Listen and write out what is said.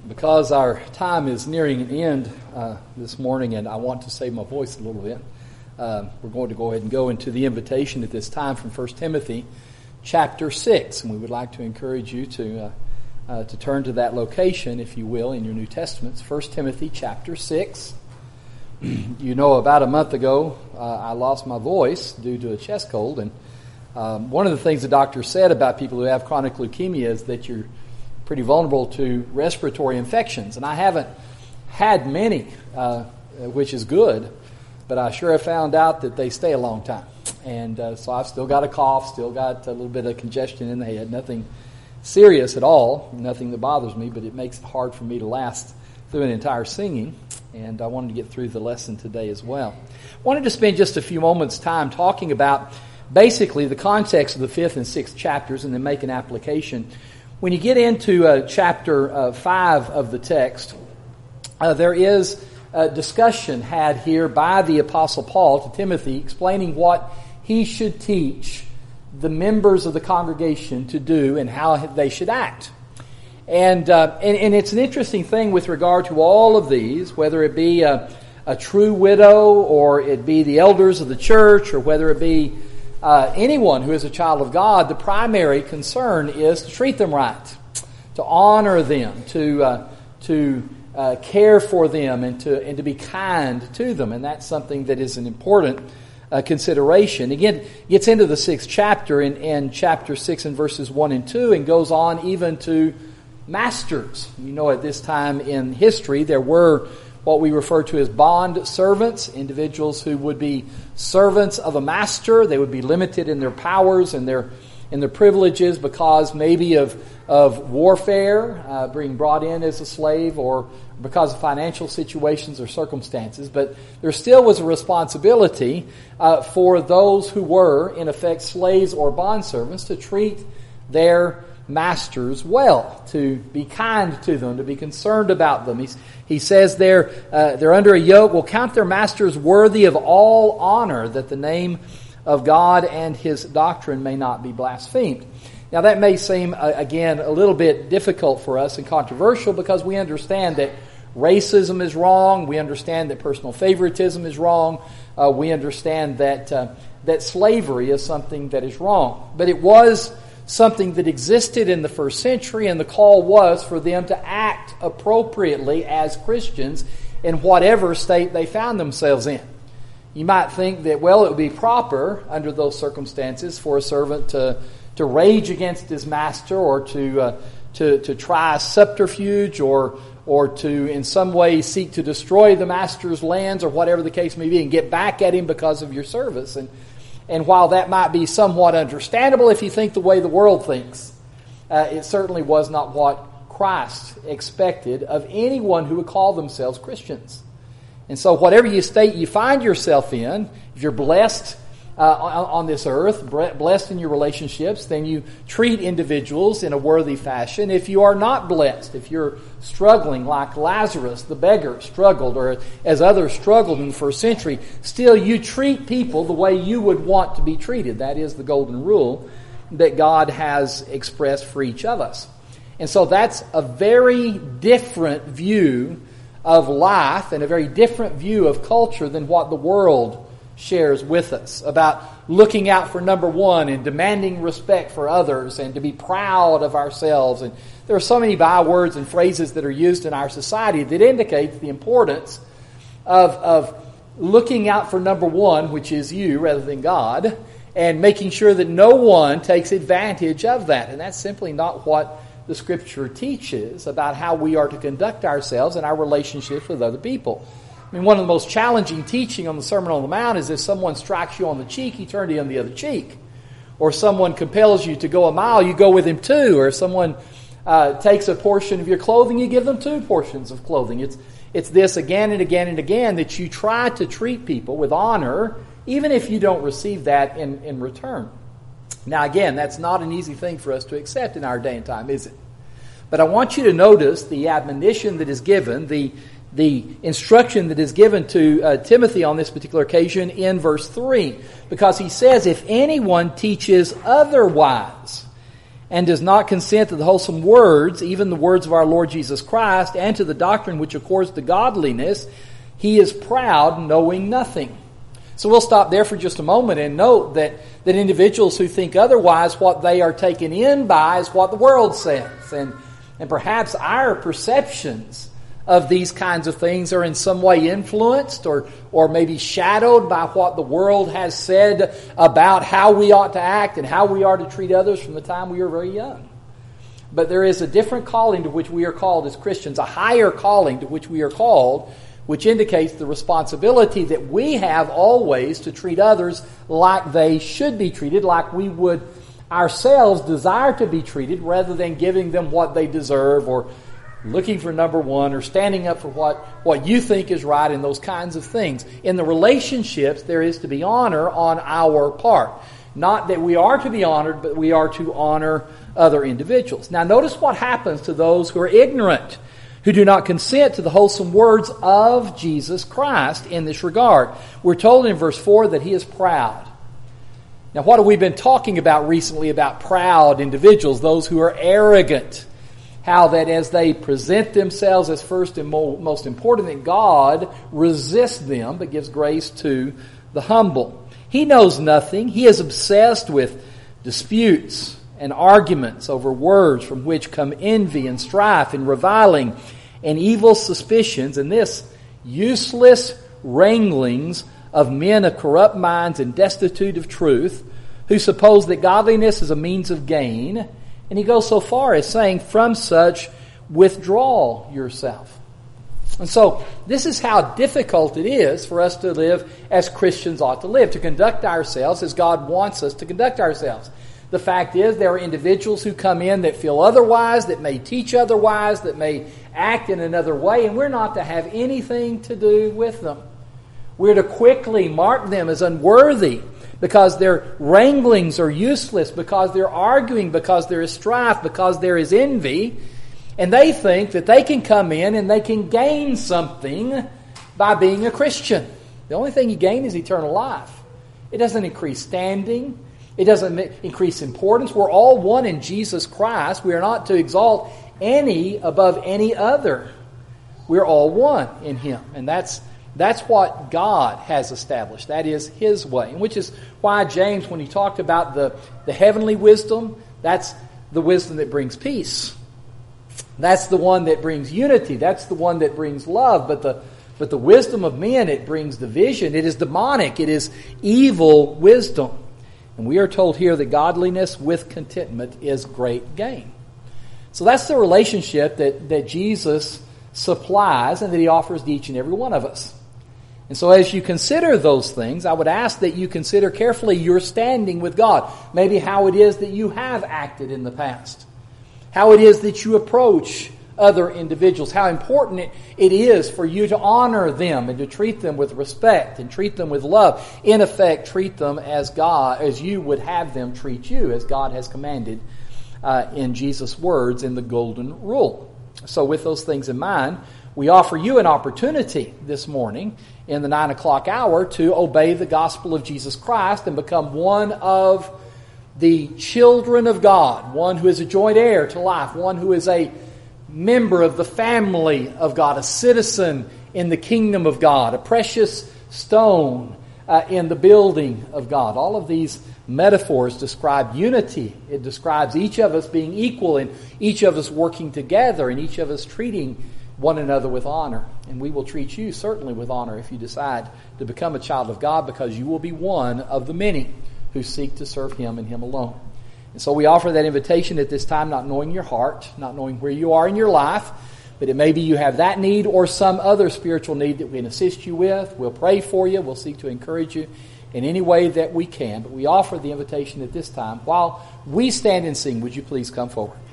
Because our time is nearing an end this morning and I want to save my voice a little bit, we're going to go ahead and go into the invitation at this time from 1 Timothy chapter 6. And we would like to encourage you to turn to that location, if you will, in your New Testaments. 1 Timothy chapter 6. You know, about a month ago, I lost my voice due to a chest cold. And one of the things the doctor said about people who have chronic leukemia is that you're pretty vulnerable to respiratory infections. And I haven't had many, which is good, but I sure have found out that they stay a long time. And so I've still got a cough, still got a little bit of congestion in the head, nothing serious at all, nothing that bothers me, but it makes it hard for me to last through an entire singing. And I wanted to get through the lesson today as well. I wanted to spend just a few moments' time talking about basically the context of the 5th and 6th chapters and then make an application. When you get into chapter 5 of the text, there is a discussion had here by the Apostle Paul to Timothy explaining what he should teach the members of the congregation to do and how they should act. And it's an interesting thing with regard to all of these, whether it be a true widow or it be the elders of the church or whether it be anyone who is a child of God. The primary concern is to treat them right, to honor them, to care for them, and to be kind to them. And that's something that is an important consideration. Again, gets into the 6th chapter in chapter 6 and verses 1 and 2 and goes on even to masters. You know, at this time in history, there were what we refer to as bond servants, individuals who would be servants of a master. They would be limited in their powers and their privileges because maybe of warfare, being brought in as a slave, or because of financial situations or circumstances. But there still was a responsibility for those who were, in effect, slaves or bondservants to treat their masters well, to be kind to them, to be concerned about them. He says they're under a yoke, will count their masters worthy of all honor, that the name of God and His doctrine may not be blasphemed. Now that may seem, again, a little bit difficult for us and controversial because we understand that racism is wrong, we understand that personal favoritism is wrong, we understand that slavery is something that is wrong. But it was something that existed in the first century, and the call was for them to act appropriately as Christians in whatever state they found themselves in. You might think that, well, it would be proper under those circumstances for a servant to rage against his master or to try subterfuge or to in some way seek to destroy the master's lands or whatever the case may be and get back at him because of your service. And while that might be somewhat understandable if you think the way the world thinks, it certainly was not what Christ expected of anyone who would call themselves Christians. And so whatever state you find yourself in, if you're blessed on this earth, blessed in your relationships, then you treat individuals in a worthy fashion. If you are not blessed, if you're struggling like Lazarus, the beggar, struggled, or as others struggled in the first century, still you treat people the way you would want to be treated. That is the golden rule that God has expressed for each of us. And so that's a very different view of life and a very different view of culture than what the world shares with us about looking out for number one and demanding respect for others and to be proud of ourselves. And there are so many bywords and phrases that are used in our society that indicate the importance of looking out for number one, which is you rather than God, and making sure that no one takes advantage of that. And that's simply not what the Scripture teaches about how we are to conduct ourselves and our relationships with other people. I mean, one of the most challenging teaching on the Sermon on the Mount is if someone strikes you on the cheek, you turn to him the other cheek. Or someone compels you to go a mile, you go with him 2. Or if someone takes a portion of your clothing, you give them 2 portions of clothing. It's this again and again and again that you try to treat people with honor, even if you don't receive that in return. Now again, that's not an easy thing for us to accept in our day and time, is it? But I want you to notice the admonition that is given, the instruction that is given to Timothy on this particular occasion in verse 3. Because he says, if anyone teaches otherwise. and does not consent to the wholesome words, even the words of our Lord Jesus Christ, and to the doctrine which accords to godliness, he is proud, knowing nothing. So we'll stop there for just a moment and note that individuals who think otherwise, what they are taken in by is what the world says. And perhaps our perceptions of these kinds of things are in some way influenced or maybe shadowed by what the world has said about how we ought to act and how we are to treat others from the time we are very young. But there is a different calling to which we are called as Christians, a higher calling to which we are called, which indicates the responsibility that we have always to treat others like they should be treated, like we would ourselves desire to be treated, rather than giving them what they deserve or looking for number one or standing up for what you think is right and those kinds of things. In the relationships, there is to be honor on our part. Not that we are to be honored, but we are to honor other individuals. Now notice what happens to those who are ignorant, who do not consent to the wholesome words of Jesus Christ in this regard. We're told in verse 4 that he is proud. Now what have we been talking about recently about proud individuals, those who are arrogant? How that as they present themselves as first and most important, that God resists them but gives grace to the humble. He knows nothing. He is obsessed with disputes and arguments over words from which come envy and strife and reviling and evil suspicions, and this useless wranglings of men of corrupt minds and destitute of truth, who suppose that godliness is a means of gain. And he goes so far as saying, from such withdraw yourself. And so this is how difficult it is for us to live as Christians ought to live, to conduct ourselves as God wants us to conduct ourselves. The fact is, there are individuals who come in that feel otherwise, that may teach otherwise, that may act in another way, and we're not to have anything to do with them. We're to quickly mark them as unworthy because their wranglings are useless, because they're arguing, because there is strife, because there is envy, and they think that they can come in and they can gain something by being a Christian. The only thing you gain is eternal life. It doesn't increase standing. It doesn't increase importance. We're all one in Jesus Christ. We are not to exalt any above any other. We're all one in Him. And that's what God has established. That is His way. And which is why James, when he talked about the heavenly wisdom, that's the wisdom that brings peace. That's the one that brings unity. That's the one that brings love. But the wisdom of men, it brings division. It is demonic. It is evil wisdom. And we are told here that godliness with contentment is great gain. So that's the relationship that Jesus supplies and that He offers to each and every one of us. And so as you consider those things, I would ask that you consider carefully your standing with God. Maybe how it is that you have acted in the past. How it is that you approach other individuals. How important it is for you to honor them and to treat them with respect and treat them with love. In effect, treat them as you would have them treat you, as God has commanded in Jesus' words in the Golden Rule. So with those things in mind, we offer you an opportunity this morning in the 9 o'clock hour to obey the gospel of Jesus Christ and become one of the children of God, one who is a joint heir to life, one who is a member of the family of God, a citizen in the kingdom of God, a precious stone in the building of God. All of these metaphors describe unity. It describes each of us being equal and each of us working together and each of us treating one another with honor. And we will treat you certainly with honor if you decide to become a child of God, because you will be one of the many who seek to serve Him and Him alone. And so we offer that invitation at this time, not knowing your heart, not knowing where you are in your life, but it may be you have that need or some other spiritual need that we can assist you with. We'll pray for you. We'll seek to encourage you in any way that we can. But we offer the invitation at this time. While we stand and sing, would you please come forward?